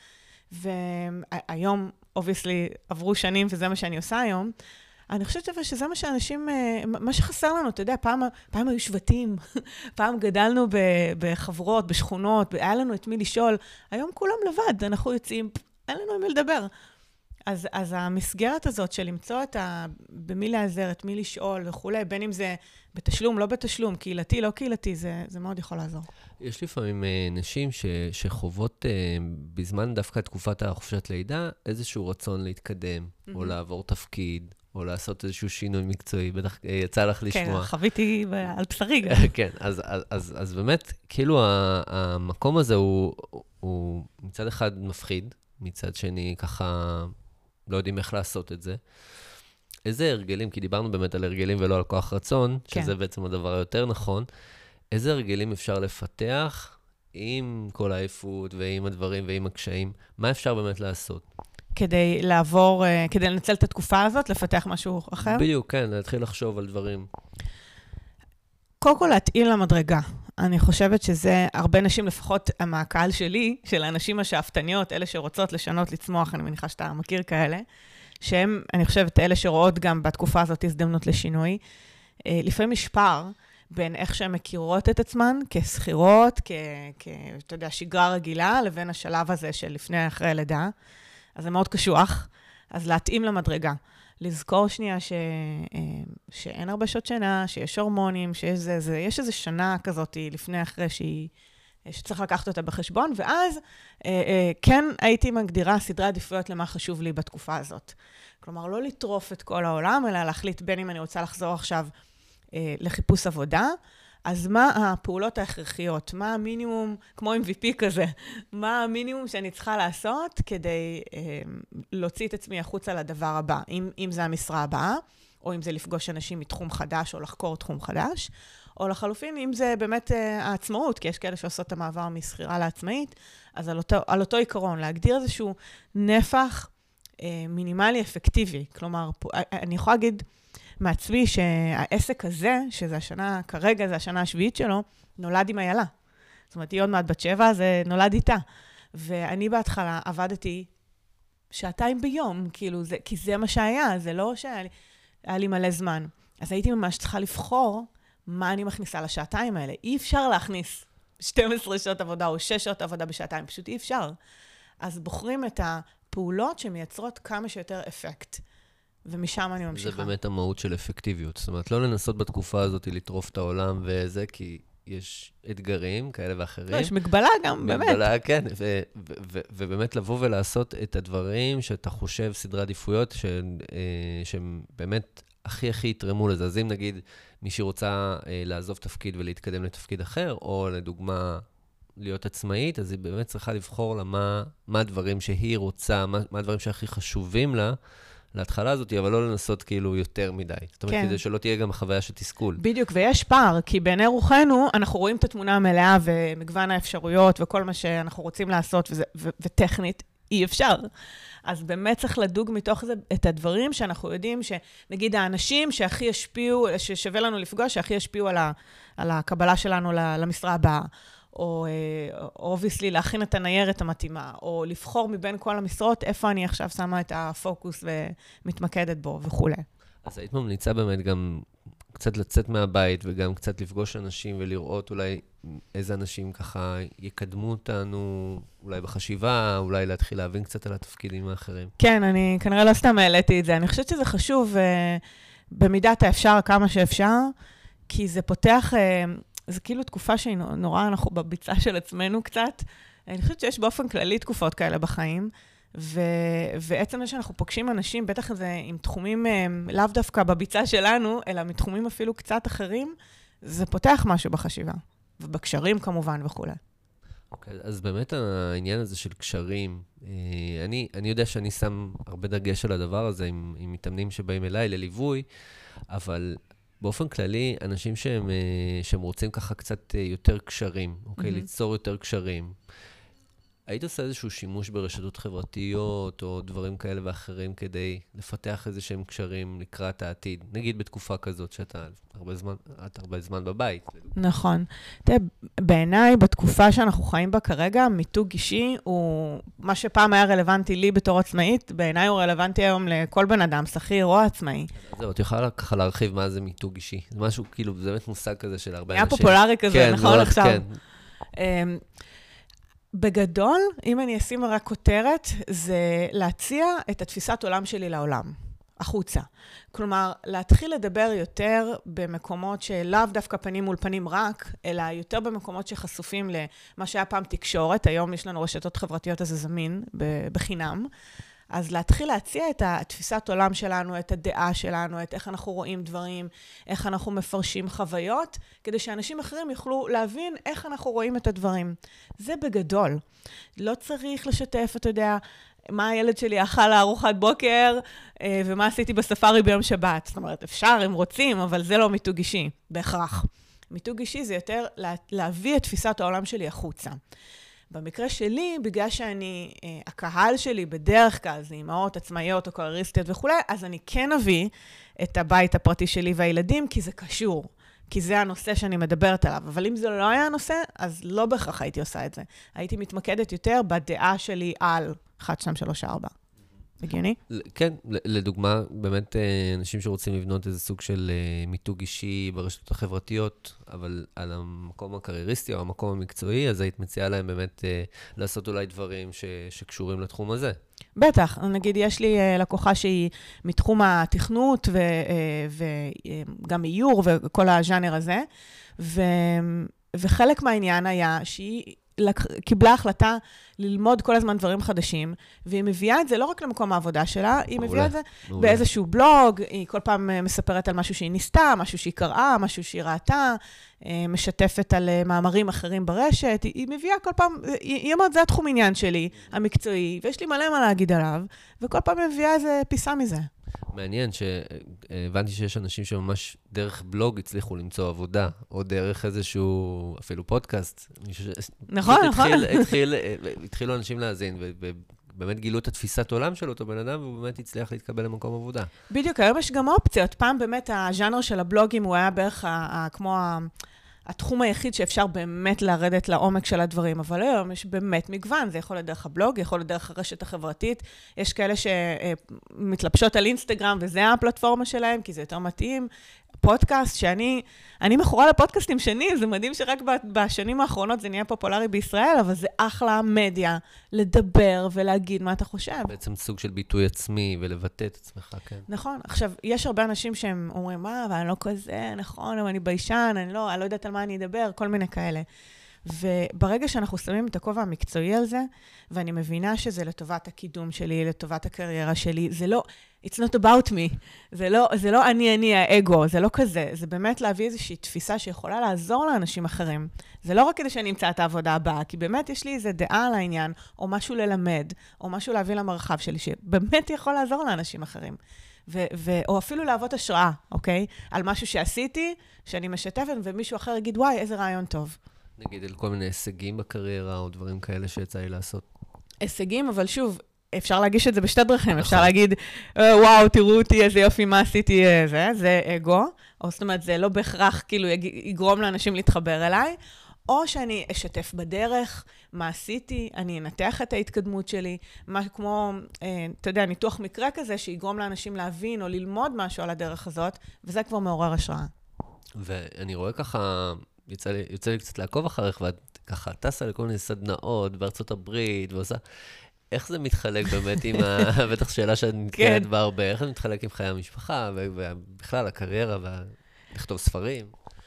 S1: והיום, obviously, עברו שנים, וזה מה שאני עושה היום. אני חושבת שזה מה שאנשים, מה שחסר לנו, אתה יודע, פעם, פעם היו שבטים, פעם גדלנו בחברות, בשכונות, היה לנו את מי לשאול. היום כולם לבד, אנחנו יוצאים, אין לנו עם מי לדבר. אז, אז המסגרת הזאת של למצוא את ה... במי להיעזר, את מי לשאול וכו', בין אם זה בתשלום, לא בתשלום, קהילתי, לא קהילתי, זה, זה מאוד יכול לעזור.
S2: יש לפעמים נשים ש, שחוות בזמן דווקא תקופת החופשת לידה, איזשהו רצון להתקדם, mm-hmm. או לעבור תפקיד, או לעשות איזשהו שינוי מקצועי, בטח יצא לך לשמוע.
S1: כן, חוויתי על בשרי.
S2: כן, אז, אז, אז, אז באמת, כאילו המקום הזה הוא, הוא מצד אחד מפחיד, מצד שני ככה... לא יודעים איך לעשות את זה. איזה הרגלים, כי דיברנו באמת על הרגלים ולא על כוח רצון, כן. שזה בעצם הדבר היותר נכון, איזה הרגלים אפשר לפתח עם כל העייפות ועם הדברים ועם הקשיים? מה אפשר באמת לעשות?
S1: כדי לעבור, כדי לנצל את התקופה הזאת, לפתח משהו אחר?
S2: בדיוק, כן, להתחיל לחשוב על דברים.
S1: קודם כל להתאים למדרגה. אני חושבת שזה, הרבה נשים, לפחות מהקהל שלי, של האנשים השאפתניות, אלה שרוצות לשנות, לצמוח, אני מניחה שאתה מכיר כאלה, שהם, אני חושבת, אלה שרואות גם בתקופה הזאת הזדמנות לשינוי. לפעמים יש פער בין איך שהן מכירות את עצמן, כסחירות, כ, כ, אתה יודע, שגרה רגילה, לבין השלב הזה של לפני אחרי לידה. אז זה מאוד קשוח. אז להתאים למדרגה. לזכור שנייה ש... שאין הרבה שעות שינה, שיש הורמונים, שיש זה, זה, יש איזו שנה כזאת לפני אחרי שהיא, שצריך לקחת אותה בחשבון, ואז כן הייתי מגדירה סדרי עדיפויות למה חשוב לי בתקופה הזאת. כלומר, לא לטרוף את כל העולם, אלא להחליט בין אם אני רוצה לחזור עכשיו לחיפוש עבודה, אז מה הפעולות ההכרחיות? מה המינימום, כמו עם וי פי כזה, מה המינימום שאני צריכה לעשות כדי אה, להוציא את עצמי החוצה לדבר הבא? אם, אם זה המשרה הבאה, או אם זה לפגוש אנשים מתחום חדש, או לחקור תחום חדש, או לחלופין, אם זה באמת אה, העצמאות, כי יש כאלה שעושות את המעבר מסחירה לעצמאית, אז על אותו, על אותו עיקרון, להגדיר איזשהו נפח אה, מינימלי אפקטיבי. כלומר, פה, אני יכולה להגיד, מעצמי שהעסק הזה, שזה השנה, כרגע זה השנה השביעית שלו, נולד עם איילה. זאת אומרת, היא עוד מעט בת שבע, זה נולד איתה. ואני בהתחלה עבדתי שעתיים ביום, כאילו, זה, כי זה מה שהיה, זה לא שהיה לי, היה לי מלא זמן. אז הייתי ממש צריכה לבחור מה אני מכניסה לשעתיים האלה. אי אפשר להכניס שתים עשרה שעות עבודה או שש שעות עבודה בשעתיים, פשוט אי אפשר. אז בוחרים את הפעולות שמייצרות כמה שיותר אפקט. ומשם אני ממשיכה.
S2: זה באמת המהות של אפקטיביות. זאת אומרת, לא לנסות בתקופה הזאת לטרוף את העולם וזה, כי יש אתגרים כאלה ואחרים.
S1: לא, יש מגבלה גם, באמת.
S2: מגבלה, כן. ו- ו- ו- ובאמת לבוא ולעשות את הדברים שאתה חושב, סדרי עדיפויות, ש- שהם באמת הכי הכי יתרמו לזה. אז אם נגיד מישהי רוצה לעזוב תפקיד ולהתקדם לתפקיד אחר, או לדוגמה להיות עצמאית, אז היא באמת צריכה לבחור לה מה, מה הדברים שהיא רוצה, מה, מה הדברים שהכי חשובים לה, להתחלה הזאת, אבל לא לנסות כאילו יותר מדי. זאת אומרת, כן. כדי שלא תהיה גם חוויה של תסכול.
S1: בדיוק, ויש פער, כי בעיני רוחנו, אנחנו רואים את התמונה המלאה ומגוון האפשרויות וכל מה שאנחנו רוצים לעשות, וזה, ו- וטכנית, אי אפשר. אז באמת צריך לדוג מתוך זה את הדברים שאנחנו יודעים, שנגיד האנשים שהכי ישפיעו, ששווה לנו לפגוש, שהכי ישפיעו על, ה- על הקבלה שלנו למשרה הבאה, או obviously להכין את הניירת המתאימה, או לבחור מבין כל המשרות, איפה אני עכשיו שמה את הפוקוס ומתמקדת בו וכו'.
S2: אז היית ממליצה באמת גם קצת לצאת מהבית, וגם קצת לפגוש אנשים ולראות אולי איזה אנשים ככה יקדמו אותנו, אולי בחשיבה, אולי להתחיל להבין קצת על התפקידים האחרים. כן,
S1: אני כנראה לא סתם העליתי את זה. אני חושבת שזה חשוב במידת האפשר, כמה שאפשר, כי זה פותח... זה כאילו תקופה שהיא נורא, אנחנו בביצה של עצמנו קצת. אני חושבת שיש באופן כללי תקופות כאלה בחיים, ו... ועצם זה שאנחנו פוגשים אנשים, בטח זה עם תחומים לאו דווקא בביצה שלנו, אלא מתחומים אפילו קצת אחרים, זה פותח משהו בחשיבה, ובקשרים כמובן וכו'.
S2: אוקיי, אז באמת העניין הזה של קשרים, אני, אני יודע שאני שם הרבה דגש על הדבר הזה, עם, עם מתאמנים שבאים אליי לליווי, אבל... באופן כללי, אנשים שהם, שהם רוצים ככה קצת יותר קשרים, אוקיי? Mm-hmm. ליצור יותר קשרים. היית עושה איזשהו שימוש ברשתות חברתיות, או דברים כאלה ואחרים, כדי לפתח איזה שהם קשרים לקראת העתיד? נגיד בתקופה כזאת, שאתה הרבה זמן, את הרבה זמן בבית.
S1: נכון. תראה, בעיניי, בתקופה שאנחנו חיים בה כרגע, מיתוג אישי הוא, מה שפעם היה רלוונטי לי בתור עצמאית, בעיניי הוא רלוונטי היום לכל בן אדם, שכיר או עצמאי.
S2: זהו, את יכולה ככה להרחיב מה זה מיתוג אישי. זה משהו, כאילו, זה באמת מושג כזה של הרבה אנשים.
S1: היה פופולרי כזה,
S2: כן,
S1: נכון
S2: מאוד,
S1: עכשיו.
S2: כן.
S1: בגדול, אם אני אשים רק כותרת, זה להציע את התפיסת עולם שלי לעולם, החוצה. כלומר, להתחיל לדבר יותר במקומות שלאו דווקא פנים מול פנים רק, אלא יותר במקומות שחשופים למה שהיה פעם תקשורת, היום יש לנו רשתות חברתיות, אז זה זמין בחינם. אז להתחיל להציע את התפיסת עולם שלנו, את הדעה שלנו, את איך אנחנו רואים דברים, איך אנחנו מפרשים חוויות, כדי שאנשים אחרים יוכלו להבין איך אנחנו רואים את הדברים. זה בגדול. לא צריך לשתף, אתה יודע, מה הילד שלי אכל לארוחת בוקר, ומה עשיתי בספארי ביום שבת. זאת אומרת, אפשר, הם רוצים, אבל זה לא מיתוג אישי, בהכרח. מיתוג אישי זה יותר להביא את תפיסת העולם שלי החוצה. במקרה שלי, בגלל שאני, אה, הקהל שלי בדרך כלל, זה אימהות, עצמאיות או קרייריסטיות וכולי, אז אני כן אביא את הבית הפרטי שלי והילדים, כי זה קשור. כי זה הנושא שאני מדברת עליו. אבל אם זה לא היה הנושא, אז לא בהכרח הייתי עושה את זה. הייתי מתמקדת יותר בדעה שלי על אחת, שתיים, שלוש, ארבע. הגיוני?
S2: כן, לדוגמה, באמת אנשים שרוצים לבנות איזה סוג של מיתוג אישי ברשתות החברתיות, אבל על המקום הקרייריסטי או המקום המקצועי, אז היית מציעה להם באמת לעשות אולי דברים ש, שקשורים לתחום הזה.
S1: בטח, נגיד, יש לי לקוחה שהיא מתחום התכנות ו, וגם איור וכל הז'אנר הזה, ו, וחלק מהעניין היה שהיא קיבלה החלטה ללמוד כל הזמן דברים חדשים, והיא מביאה את זה לא רק למקום העבודה שלה, היא מביאה את זה באיזשהו בלוג, היא כל פעם מספרת על משהו שהיא ניסתה, משהו שהיא קראה, משהו שהיא ראתה, משתפת על מאמרים אחרים ברשת, היא מביאה כל פעם, היא אומרת, זה התחום עניין שלי, המקצועי, ויש לי מלא מה להגיד עליו, וכל פעם מביאה איזה פיסה מזה.
S2: מעניין שהבנתי שיש אנשים שממש דרך בלוג הצליחו למצוא עבודה, או דרך איזשהו, אפילו פודקאסט.
S1: נכון, נכון.
S2: התחילו אנשים להאזין, ובאמת גילו את התפיסת עולם של אותו בן אדם, והוא באמת הצליח להתקבל למקום עבודה.
S1: בדיוק, היום יש גם אופציות. פעם באמת הז'אנר של הבלוגים הוא היה בערך כמו התחום היחיד שאפשר באמת לרדת לעומק של הדברים, אבל היום יש באמת מגוון, זה יכול להיות דרך הבלוג, יכול להיות דרך הרשת החברתית, יש כאלה שמתלבשות על אינסטגרם, וזה הפלטפורמה שלהם, כי זה יותר מתאים, פודקאסט שאני, אני מכורה לפודקאסטים שנים, זה מדהים שרק בשנים האחרונות זה נהיה פופולרי בישראל, אבל זה אחלה מדיה, לדבר ולהגיד מה אתה חושב.
S2: בעצם סוג של ביטוי עצמי ולבטא את עצמך, כן.
S1: נכון, עכשיו, יש הרבה אנשים שהם אומרים, מה, אבל אני לא כזה, נכון, אבל אני ביישן, אני לא, אני לא יודעת על מה אני אדבר, כל מיני כאלה. וברגע שאנחנו שמים את הכובע המקצועי על זה, ואני מבינה שזה לטובת הקידום שלי, לטובת הקריירה שלי, זה לא, it's not about me, זה לא, זה לא אני, אני, האגו, זה לא כזה, זה באמת להביא איזושהי תפיסה שיכולה לעזור לאנשים אחרים. זה לא רק כדי שאני אמצא את העבודה הבאה, כי באמת יש לי איזו דעה על העניין, או משהו ללמד, או משהו להביא למרחב שלי, שבאמת יכול לעזור לאנשים אחרים. ו- ו- או אפילו להוות השראה, אוקיי? על משהו שעשיתי, שאני משתפת, ומישהו אחר יגיד, וואי, איזה רעיון טוב.
S2: נגיד, על כל מיני הישגים בקריירה, או דברים כאלה שיצא לי לעשות.
S1: הישגים, אבל שוב, אפשר להגיש את זה בשתי דרכים. אפשר להגיד, וואו, תראו אותי, איזה יופי, מה עשיתי, זה, זה אגו. או זאת אומרת, זה לא בהכרח, כאילו, יגרום לאנשים להתחבר אליי. או שאני אשתף בדרך, מה עשיתי, אני אנתח את ההתקדמות שלי, מה כמו, אתה יודע, ניתוח מקרה כזה, שיגרום לאנשים להבין או ללמוד משהו על הדרך הזאת, וזה כבר מעורר השראה.
S2: ואני רואה ככה, יוצא לי, יוצא לי קצת לעקוב אחריך, ואת ככה טסה לכל מיני סדנאות בארצות הברית, ועושה, איך זה מתחלק באמת עם, ה... בטח שאלה שאת נתקעת בה הרבה, איך זה מתחלק עם חיי המשפחה, ובכלל הקריירה, ולכתוב ספרים?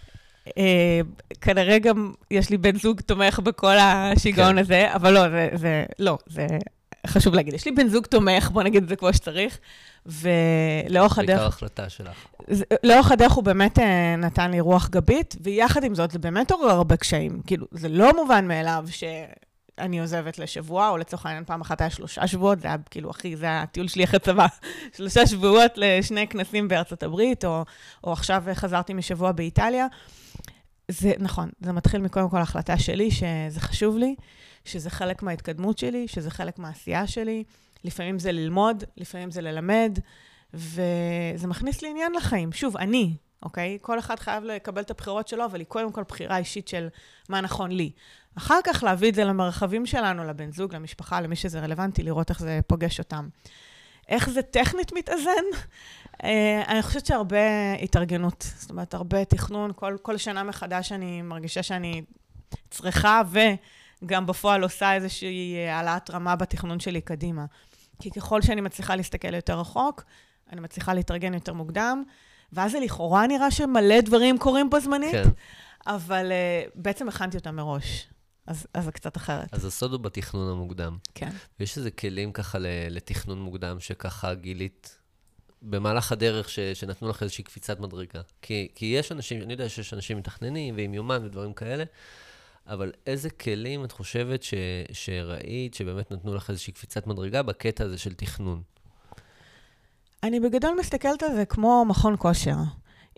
S1: כנראה גם יש לי בן זוג תומך בכל השיגעון הזה, אבל לא, זה לא, זה חשוב להגיד. יש לי בן זוג תומך, בוא נגיד את זה כמו שצריך, ולאורך הדרך...
S2: בעיקר החלטה שלך.
S1: לאורך הדרך הוא באמת נתן לי רוח גבית, ויחד עם זאת זה באמת עורר הרבה קשיים. כאילו, זה לא מובן מאליו שאני עוזבת לשבוע, או לצורך העניין פעם אחת היה שלושה שבועות, זה היה כאילו, אחי, זה הטיול שלי אחרי צבא, שלושה שבועות לשני כנסים בארצות הברית, או, או עכשיו חזרתי משבוע באיטליה. זה נכון, זה מתחיל מקודם כל החלטה שלי, שזה חשוב לי, שזה חלק מההתקדמות שלי, שזה חלק מהעשייה שלי, לפעמים זה ללמוד, לפעמים זה ללמד, וזה מכניס לי עניין לחיים. שוב, אני, אוקיי? כל אחד חייב לקבל את הבחירות שלו, אבל היא קודם כל בחירה אישית של מה נכון לי. אחר כך להביא את זה למרחבים שלנו, לבן זוג, למשפחה, למי שזה רלוונטי, לראות איך זה פוגש אותם. איך זה טכנית מתאזן? אני חושבת שהרבה התארגנות, זאת אומרת, הרבה תכנון, כל, כל שנה מחדש אני מרגישה שאני צריכה, וגם בפועל עושה איזושהי העלאת רמה בתכנון שלי קדימה. כי ככל שאני מצליחה להסתכל יותר רחוק, אני מצליחה להתארגן יותר מוקדם, ואז זה לכאורה נראה שמלא דברים קורים בו זמנית, כן. אבל uh, בעצם הכנתי אותם מראש. אז, אז זה קצת אחרת.
S2: אז הסוד הוא בתכנון המוקדם.
S1: כן.
S2: ויש איזה כלים ככה לתכנון מוקדם, שככה גילית במהלך הדרך ש, שנתנו לך איזושהי קפיצת מדרגה. כי, כי יש אנשים, אני יודע שיש אנשים מתכננים ועם יומן ודברים כאלה, אבל איזה כלים את חושבת ש, שראית, שבאמת נתנו לך איזושהי קפיצת מדרגה בקטע הזה של תכנון?
S1: אני בגדול מסתכלת על זה כמו מכון כושר.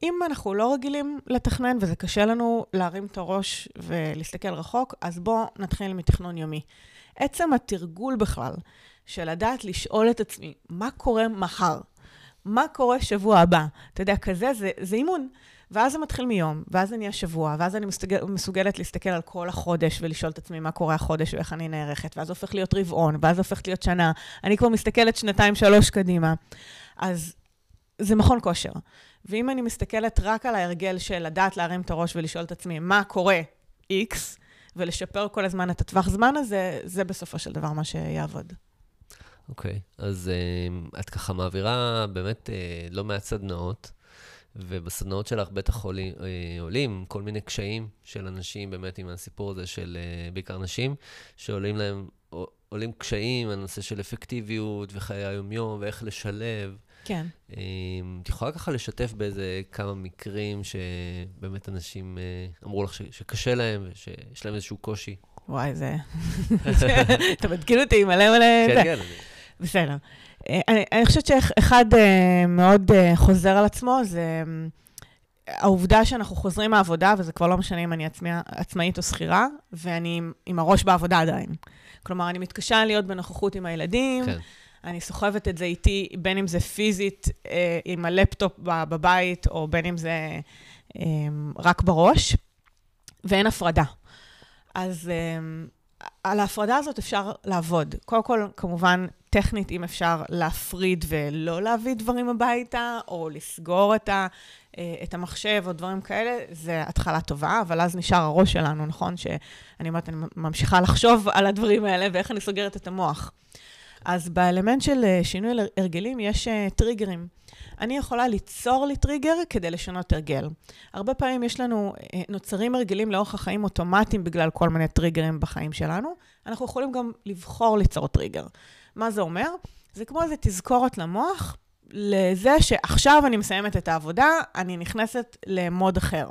S1: אם אנחנו לא רגילים לתכנן, וזה קשה לנו להרים את הראש ולהסתכל רחוק, אז בואו נתחיל מתכנון יומי. עצם התרגול בכלל, של לדעת לשאול את עצמי, מה קורה מחר? מה קורה שבוע הבא? אתה יודע, כזה זה, זה אימון. ואז זה מתחיל מיום, ואז זה נהיה שבוע, ואז אני מסתגל, מסוגלת להסתכל על כל החודש, ולשאול את עצמי מה קורה החודש ואיך אני נערכת, ואז הופך להיות רבעון, ואז הופך להיות שנה. אני כבר מסתכלת שנתיים, שלוש קדימה. אז זה מכון כושר. ואם אני מסתכלת רק על ההרגל של לדעת להרים את הראש ולשאול את עצמי מה קורה X, ולשפר כל הזמן את הטווח זמן הזה, זה בסופו של דבר מה שיעבוד.
S2: אוקיי, okay, אז uh, את ככה מעבירה באמת uh, לא מעט סדנאות, ובסדנאות שלך בטח עולים, uh, עולים כל מיני קשיים של אנשים באמת עם הסיפור הזה של uh, בעיקר נשים, שעולים להם, עולים קשיים על נושא של אפקטיביות וחיי היום-יום ואיך לשלב.
S1: כן.
S2: Um, את יכולה ככה לשתף באיזה כמה מקרים שבאמת אנשים uh, אמרו לך ש- שקשה להם ושיש להם איזשהו קושי?
S1: וואי, זה... אתה מתקיל אותי מלא מלא...
S2: כן, כן.
S1: בסדר. אני, אני חושבת שאחד מאוד חוזר על עצמו, זה העובדה שאנחנו חוזרים מהעבודה, וזה כבר לא משנה אם אני עצמא, עצמאית או שכירה, ואני עם הראש בעבודה עדיין. כלומר, אני מתקשה להיות בנוכחות עם הילדים, כן. אני סוחבת את זה איתי, בין אם זה פיזית עם הלפטופ בבית, או בין אם זה רק בראש, ואין הפרדה. אז על ההפרדה הזאת אפשר לעבוד. קודם כל, כמובן, טכנית, אם אפשר להפריד ולא להביא דברים הביתה, או לסגור את, ה, את המחשב או דברים כאלה, זה התחלה טובה, אבל אז נשאר הראש שלנו, נכון? שאני אומרת, אני ממשיכה לחשוב על הדברים האלה, ואיך אני סוגרת את המוח. אז באלמנט של שינוי הרגלים יש טריגרים. אני יכולה ליצור לי טריגר כדי לשנות הרגל. הרבה פעמים יש לנו, נוצרים הרגלים לאורך החיים אוטומטיים בגלל כל מיני טריגרים בחיים שלנו. אנחנו יכולים גם לבחור ליצור טריגר. מה זה אומר? זה כמו איזה תזכורת למוח, לזה שעכשיו אני מסיימת את העבודה, אני נכנסת למוד אחר.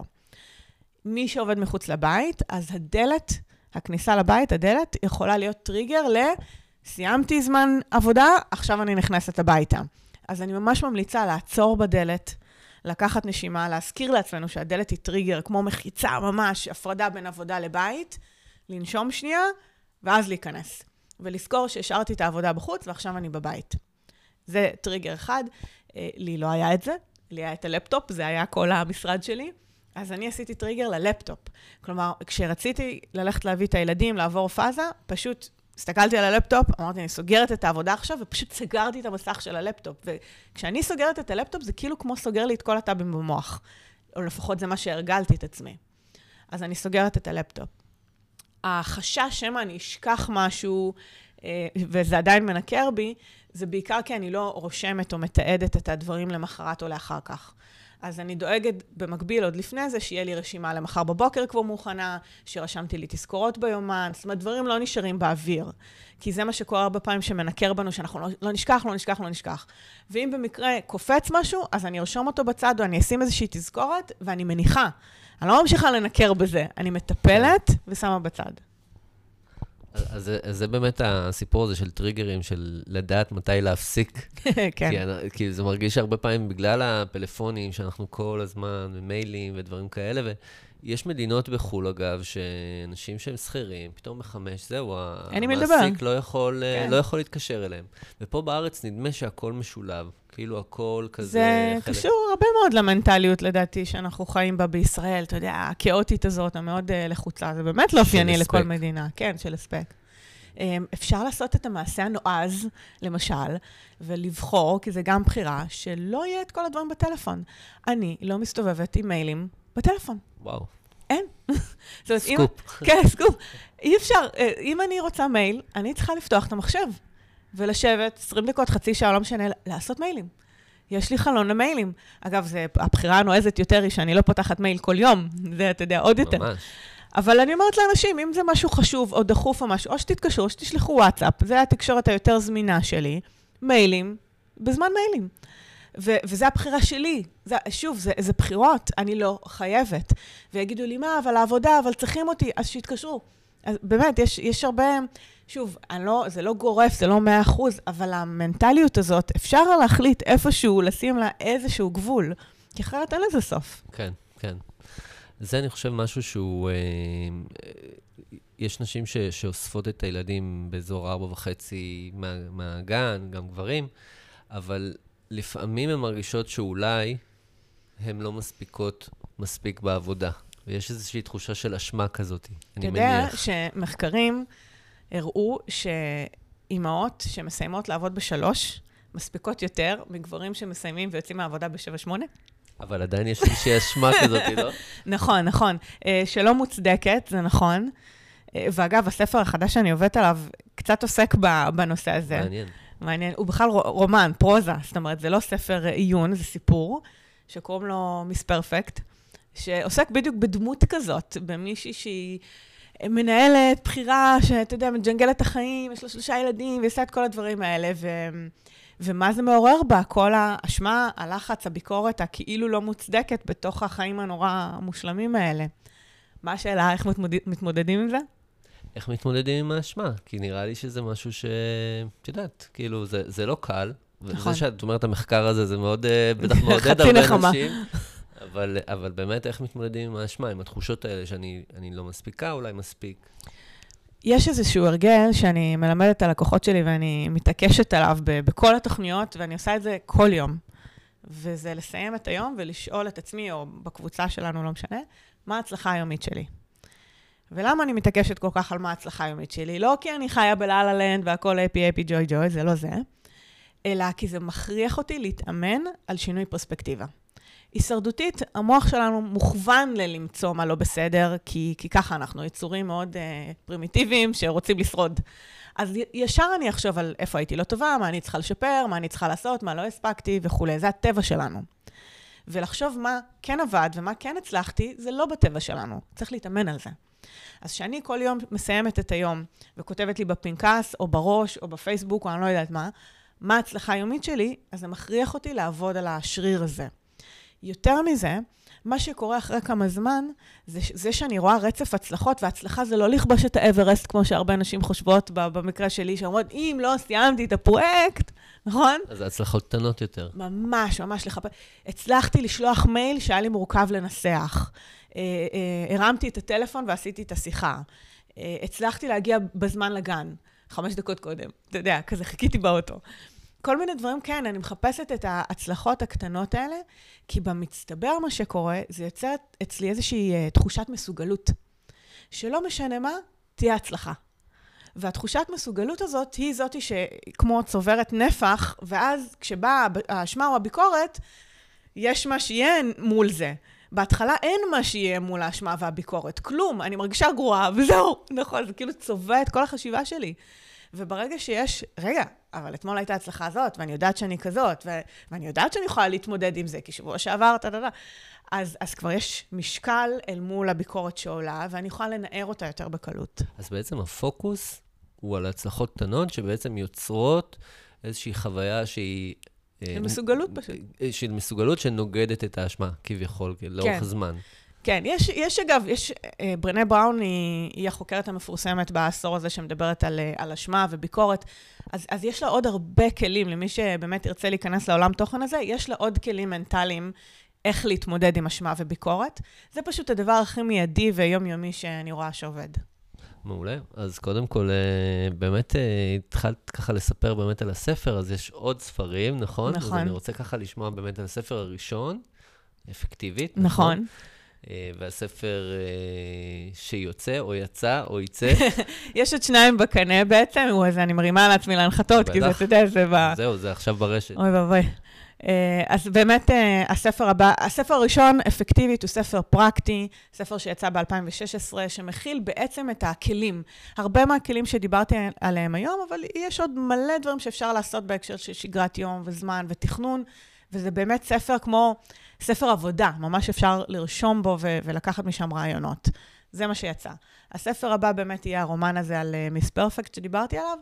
S1: מי שעובד מחוץ לבית, אז הדלת, הכניסה לבית, הדלת, יכולה להיות טריגר ל... סיימתי זמן עבודה, עכשיו אני נכנסת הביתה. אז אני ממש ממליצה לעצור בדלת, לקחת נשימה, להזכיר לעצמנו שהדלת היא טריגר, כמו מחיצה ממש, הפרדה בין עבודה לבית, לנשום שנייה, ואז להיכנס. ולזכור שהשארתי את העבודה בחוץ, ועכשיו אני בבית. זה טריגר אחד. לי לא היה את זה, לי היה את הלפטופ, זה היה כל המשרד שלי. אז אני עשיתי טריגר ללפטופ. כלומר, כשרציתי ללכת להביא את הילדים, לעבור פאזה, פשוט הסתכלתי על הלפטופ, אמרתי, אני סוגרת את העבודה עכשיו, ופשוט סגרתי את המסך של הלפטופ. וכשאני סוגרת את הלפטופ, זה כאילו כמו סוגר לי את כל הטאבים במוח. או לפחות זה מה שהרגלתי את עצמי. אז אני סוגרת את הלפטופ. החשש שמה אני אשכח משהו, וזה עדיין מנקר בי, זה בעיקר כי אני לא רושמת או מתעדת את הדברים למחרת או לאחר כך. אז אני דואגת במקביל עוד לפני זה, שיהיה לי רשימה למחר בבוקר כבר מוכנה, שרשמתי לי תזכורות ביומן, זאת אומרת, דברים לא נשארים באוויר. כי זה מה שקורה הרבה פעמים שמנקר בנו, שאנחנו לא, לא נשכח, לא נשכח, לא נשכח. ואם במקרה קופץ משהו, אז אני ארשום אותו בצד, או אני אשים איזושהי תזכורת, ואני מניחה. אני לא ממשיכה לנקר בזה, אני מטפלת ושמה בצד.
S2: אז זה, זה באמת הסיפור הזה של טריגרים, של לדעת מתי להפסיק.
S1: כן.
S2: כי, כי זה מרגיש הרבה פעמים בגלל הפלאפונים, שאנחנו כל הזמן, ומיילים ודברים כאלה, ויש מדינות בחול, אגב, שאנשים שהם שכירים, פתאום בחמש, זהו, המעסיק לא יכול, כן. לא יכול להתקשר אליהם. ופה בארץ נדמה שהכל משולב, כאילו הכל כזה...
S1: זה
S2: חלק...
S1: קשור הרבה מאוד למנטליות, לדעתי, שאנחנו חיים בה בישראל, אתה יודע, הכאוטית הזאת, המאוד uh, לחוצה, זה באמת לא אופייני לכל מדינה. כן, של הספק. Um, אפשר לעשות את המעשה הנועז, למשל, ולבחור, כי זה גם בחירה, שלא יהיה את כל הדברים בטלפון. אני לא מסתובבת עם מיילים בטלפון.
S2: וואו.
S1: אין.
S2: סקופ.
S1: כן, סקופ. אי אפשר, אם אני רוצה מייל, אני צריכה לפתוח את המחשב. ולשבת עשרים דקות, חצי שעה, לא משנה, לעשות מיילים. יש לי חלון למיילים. אגב, זה, הבחירה הנועזת יותר היא שאני לא פותחת מייל כל יום. זה, אתה יודע, עוד יותר. ממש. אבל אני אומרת לאנשים, אם זה משהו חשוב או דחוף או משהו, או שתתקשרו, או שתשלחו וואטסאפ, זה התקשורת היותר זמינה שלי, מיילים, בזמן מיילים. ו- וזה הבחירה שלי. זה, שוב, זה, זה בחירות, אני לא חייבת. ויגידו לי, מה, אבל העבודה, אבל צריכים אותי, אז שיתקשרו. אז באמת, יש, יש הרבה... שוב, אני לא, זה לא גורף, זה לא מאה אחוז, אבל המנטליות הזאת, אפשר להחליט איפשהו, לשים לה איזשהו גבול. כי אחרת אין לזה סוף.
S2: כן, כן. זה אני חושב משהו שהוא, אה, יש נשים ש, שאוספות את הילדים באזור ארבע וחצי מה, מהגן, גם גברים, אבל לפעמים הן מרגישות שאולי הן לא מספיקות מספיק בעבודה. ויש איזושהי תחושה של אשמה כזאת, אני מניח.
S1: אתה יודע שמחקרים הראו שאימהות שמסיימות לעבוד בשלוש, מספיקות יותר מגברים שמסיימים ויוצאים מהעבודה בשבע שמונה?
S2: אבל עדיין יש איזושהי אשמה כזאת, לא?
S1: נכון, נכון. שלא מוצדקת, זה נכון. ואגב, הספר החדש שאני עובדת עליו קצת עוסק בנושא הזה.
S2: מעניין.
S1: מעניין. הוא בכלל רומן, פרוזה, זאת אומרת, זה לא ספר עיון, זה סיפור, שקוראים לו מיס פרפקט, שעוסק בדיוק בדמות כזאת, במישהי שהיא מנהלת, בחירה, שאתה יודע, מג'נגלת החיים, יש לה שלושה ילדים, ועושה את כל הדברים האלה, ו... ומה זה מעורר בה? כל האשמה, הלחץ, הביקורת, הכאילו לא מוצדקת בתוך החיים הנורא המושלמים האלה. מה השאלה? איך מתמודד, מתמודדים עם זה?
S2: איך מתמודדים עם האשמה? כי נראה לי שזה משהו ש... את יודעת, כאילו, זה, זה לא קל. נכון. וזה שאת אומרת, המחקר הזה, זה מאוד, בטח מעודד הרבה אנשים. אבל, אבל באמת, איך מתמודדים עם האשמה? עם התחושות האלה שאני אני לא מספיקה, אולי מספיק.
S1: יש איזשהו הרגל שאני מלמדת על לקוחות שלי ואני מתעקשת עליו בכל התוכניות, ואני עושה את זה כל יום. וזה לסיים את היום ולשאול את עצמי, או בקבוצה שלנו, לא משנה, מה ההצלחה היומית שלי. ולמה אני מתעקשת כל כך על מה ההצלחה היומית שלי? לא כי אני חיה בלה-לה לנד והכל אפי אפי ג'וי ג'וי, זה לא זה, אלא כי זה מכריח אותי להתאמן על שינוי פרספקטיבה. הישרדותית, המוח שלנו מוכוון ללמצוא מה לא בסדר, כי, כי ככה אנחנו יצורים מאוד uh, פרימיטיביים שרוצים לשרוד. אז ישר אני אחשוב על איפה הייתי לא טובה, מה אני צריכה לשפר, מה אני צריכה לעשות, מה לא הספקתי וכו'. זה הטבע שלנו. ולחשוב מה כן עבד ומה כן הצלחתי, זה לא בטבע שלנו. צריך להתאמן על זה. אז שאני כל יום מסיימת את היום וכותבת לי בפנקס או בראש או בפייסבוק או אני לא יודעת מה, מה ההצלחה היומית שלי, אז זה מכריח אותי לעבוד על השריר הזה. יותר מזה, מה שקורה אחרי כמה זמן, זה, זה שאני רואה רצף הצלחות, והצלחה זה לא לכבוש את האברסט, כמו שהרבה נשים חושבות במקרה שלי, שאומרות, אם לא סיימתי את הפרויקט, נכון?
S2: אז הצלחות קטנות יותר.
S1: ממש, ממש לחפש. הצלחתי לשלוח מייל שהיה לי מורכב לנסח. אה, אה, הרמתי את הטלפון ועשיתי את השיחה. אה, הצלחתי להגיע בזמן לגן, חמש דקות קודם. אתה יודע, כזה חיכיתי באוטו. כל מיני דברים, כן, אני מחפשת את ההצלחות הקטנות האלה, כי במצטבר מה שקורה, זה יוצר אצלי איזושהי תחושת מסוגלות, שלא משנה מה, תהיה הצלחה. והתחושת מסוגלות הזאת היא זאת שכמו צוברת נפח, ואז כשבאה האשמה או הביקורת, יש מה שיהיה מול זה. בהתחלה אין מה שיהיה מול האשמה והביקורת, כלום, אני מרגישה גרועה, וזהו, נכון, זה כאילו צובע את כל החשיבה שלי. וברגע שיש, רגע, אבל אתמול הייתה הצלחה הזאת, ואני יודעת שאני כזאת, ו- ואני יודעת שאני יכולה להתמודד עם זה, כי שבוע שעבר, תדדה. אז, אז כבר יש משקל אל מול הביקורת שעולה, ואני יכולה לנער אותה יותר בקלות.
S2: אז בעצם הפוקוס הוא על הצלחות קטנות, שבעצם יוצרות איזושהי חוויה שהיא...
S1: של מסוגלות פשוט.
S2: של מסוגלות שנוגדת את האשמה, כביכול, לאורך
S1: כן.
S2: הזמן.
S1: כן, יש, יש אגב, יש, ברנה בראון היא, היא החוקרת המפורסמת בעשור הזה שמדברת על, על אשמה וביקורת, אז, אז יש לה עוד הרבה כלים, למי שבאמת ירצה להיכנס לעולם תוכן הזה, יש לה עוד כלים מנטליים איך להתמודד עם אשמה וביקורת. זה פשוט הדבר הכי מיידי ויומיומי שאני רואה שעובד.
S2: מעולה. אז קודם כל, באמת התחלת ככה לספר באמת על הספר, אז יש עוד ספרים, נכון?
S1: נכון.
S2: אז אני רוצה ככה לשמוע באמת על הספר הראשון, אפקטיבית.
S1: נכון.
S2: נכון? והספר שיוצא, או יצא, או יצא.
S1: יש עוד שניים בקנה בעצם, אז אני מרימה על עצמי להנחתות, כי זה, אתה יודע, זה ב...
S2: זהו, זה עכשיו ברשת.
S1: אוי ואבוי. אז באמת, הספר הבא, הספר הראשון, אפקטיבית, הוא ספר פרקטי, ספר שיצא ב-אלפיים ושש עשרה, שמכיל בעצם את הכלים. הרבה מהכלים שדיברתי עליהם היום, אבל יש עוד מלא דברים שאפשר לעשות בהקשר של שגרת יום וזמן ותכנון, וזה באמת ספר כמו ספר עבודה, ממש אפשר לרשום בו ו- ולקחת משם רעיונות. זה מה שיצא. הספר הבא באמת יהיה הרומן הזה על מיס פרפקט שדיברתי עליו,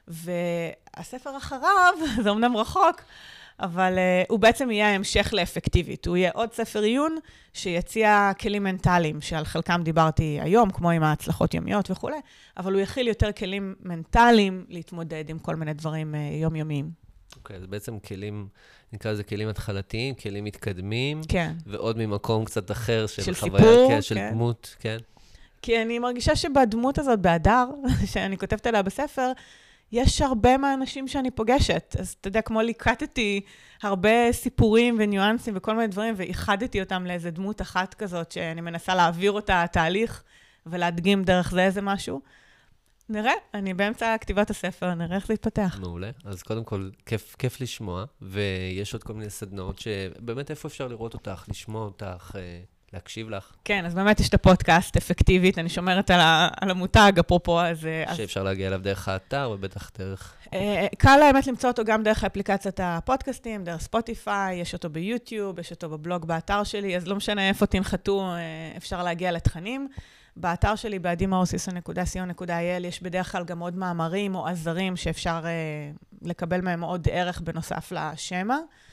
S1: והספר אחריו, זה אמנם רחוק, אבל uh, הוא בעצם יהיה המשך לאפקטיבית. הוא יהיה עוד ספר עיון שיציע כלים מנטליים, שעל חלקם דיברתי היום, כמו עם ההצלחות יומיות וכו', אבל הוא יכיל יותר כלים מנטליים להתמודד עם כל מיני דברים uh, יומיומיים.
S2: אוקיי, אז בעצם כלים, נקרא לזה כלים התחלתיים, כלים מתקדמים,
S1: כן.
S2: ועוד ממקום קצת אחר של,
S1: של
S2: חוויה,
S1: סיפור,
S2: כן, של
S1: כן.
S2: דמות, כן.
S1: כי אני מרגישה שבדמות הזאת, בהדר, שאני כותבת עליה בספר, יש הרבה מהאנשים שאני פוגשת. אז אתה יודע, כמו ליקטתי הרבה סיפורים וניואנסים וכל מיני דברים, ואיחדתי אותם לאיזה דמות אחת כזאת, שאני מנסה להעביר אותה תהליך, ולהדגים דרך זה איזה משהו. נראה, אני באמצע כתיבת הספר, נראה איך זה יתפתח.
S2: מעולה. אז קודם כל, כיף, כיף לשמוע, ויש עוד כל מיני סדנאות שבאמת איפה אפשר לראות אותך, לשמוע אותך, להקשיב לך.
S1: כן, אז באמת יש את הפודקאסט אפקטיבית, אני שומרת על, ה, על המותג, אפרופו, אז...
S2: שאפשר להגיע אליו דרך האתר, ובטח דרך...
S1: קל האמת למצוא אותו גם דרך אפליקציית הפודקאסטים, דרך ספוטיפיי, יש אותו ביוטיוב, יש אותו בבלוג, באתר שלי, אז לא משנה איפה תנחתו, אפשר להגיע לתכנים. באתר שלי, ב-אדימאוסיס נקודה סי או נקודה איי אל, יש בדרך כלל גם עוד מאמרים או עזרים שאפשר לקבל מהם עוד ערך בנוסף לשמה.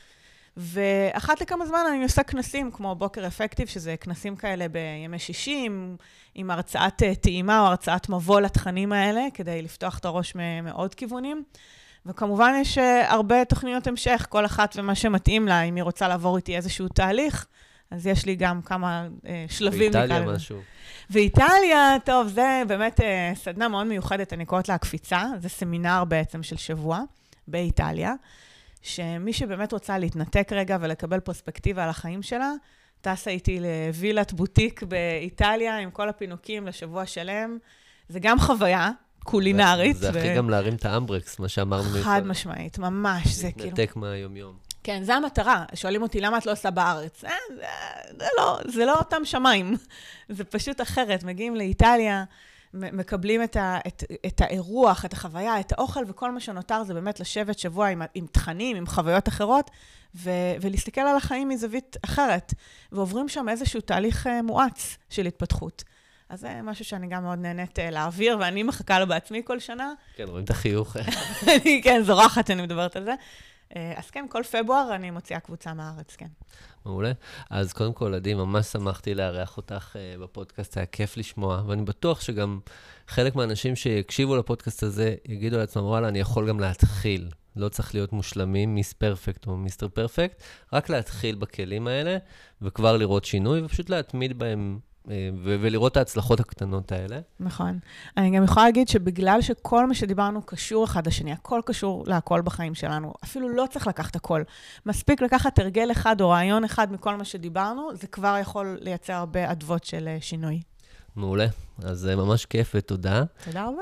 S1: ואחת לכמה זמן אני עושה כנסים, כמו בוקר אפקטיב, שזה כנסים כאלה בימי שישי, עם, עם הרצאת טעימה או הרצאת מבוא לתכנים האלה, כדי לפתוח את הראש מעוד כיוונים. וכמובן יש הרבה תוכניות המשך, כל אחת ומה שמתאים לה, אם היא רוצה לעבור איתי איזשהו תהליך, אז יש לי גם כמה אה, שלבים.
S2: ואיטליה משהו.
S1: ואיטליה, טוב, זה באמת אה, סדנה מאוד מיוחדת, אני קוראת לה הקפיצה, זה סמינר בעצם של שבוע באיטליה, שמי שבאמת רוצה להתנתק רגע ולקבל פרספקטיבה על החיים שלה, טסה איתי לווילת בוטיק באיטליה עם כל הפינוקים לשבוע שלם. זה גם חוויה קולינרית.
S2: זה הכי גם להרים את האמברקס, מה שאמרנו.
S1: חד משמעית, ממש. זה כאילו...
S2: להתנתק מהיום-יום.
S1: כן, זה המטרה. שואלים אותי, למה את לא עושה בארץ? אה, זה, זה לא, זה לא אותם שמיים. זה פשוט אחרת. מגיעים לאיטליה, מקבלים את, ה, את, את האירוח, את החוויה, את האוכל, וכל מה שנותר זה באמת לשבת שבוע עם, עם תכנים, עם חוויות אחרות, ו, ולהסתכל על החיים מזווית אחרת. ועוברים שם איזשהו תהליך מואץ של התפתחות. אז זה משהו שאני גם מאוד נהנית להעביר, ואני מחכה לו בעצמי כל שנה.
S2: כן, רואים את החיוך.
S1: אני, כן, זורחת, אני מדברת על זה. אז כן, כל פברואר אני מוציאה קבוצה מהארץ, כן.
S2: מעולה. אז קודם כל, עדי, ממש שמחתי לארח אותך בפודקאסט, היה כיף לשמוע, ואני בטוח שגם חלק מהאנשים שיקשיבו לפודקאסט הזה, יגידו לעצמם, וואלה, אני יכול גם להתחיל. לא צריך להיות מושלמים, מיס פרפקט או מיסטר פרפקט, רק להתחיל בכלים האלה, וכבר לראות שינוי, ופשוט להתמיד בהם, ו- ולראות את ההצלחות הקטנות האלה.
S1: נכון. אני גם יכולה להגיד שבגלל שכל מה שדיברנו קשור אחד לשני, הכל קשור להכל בחיים שלנו, אפילו לא צריך לקחת הכל. מספיק לקחת הרגל אחד או רעיון אחד מכל מה שדיברנו, זה כבר יכול לייצר הרבה עדבות של שינוי.
S2: מעולה. אז זה ממש כיף ותודה.
S1: תודה רבה.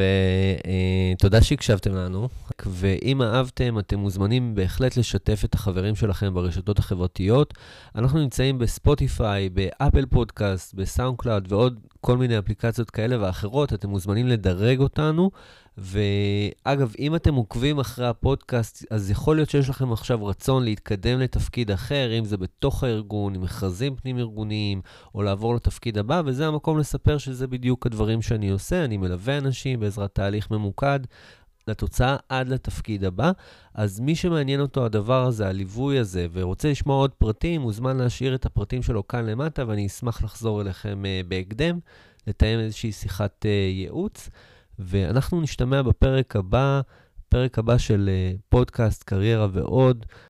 S2: ותודה שהקשבתם לנו. ואם אהבתם, אתם מוזמנים בהחלט לשתף את החברים שלכם ברשתות החברתיות. אנחנו נמצאים בספוטיפיי, באפל פודקאסט, בסאונד קלאוד ועוד כל מיני אפליקציות כאלה ואחרות. אתם מוזמנים לדרג אותנו. ואגב, אם אתם עוקבים אחרי הפודקאסט, אז יכול להיות שיש לכם עכשיו רצון להתקדם לתפקיד אחר, אם זה בתוך הארגון, עם מכרזים פנים ארגוניים, או לעבור לתפקיד הבא, וזה המקום לספר שזה בדיוק הדברים שאני עושה. אני מלווה אנשים בעזרת תהליך ממוקד לתוצאה עד לתפקיד הבא. אז מי שמעניין אותו הדבר הזה, הליווי הזה, ורוצה לשמוע עוד פרטים, מוזמן להשאיר את הפרטים שלו כאן למטה, ואני אשמח לחזור אליכם בהקדם, לתאם איזושהי שיחת ייעוץ. ואנחנו נשתמע בפרק הבא, פרק הבא של פודקאסט קריירה ועוד.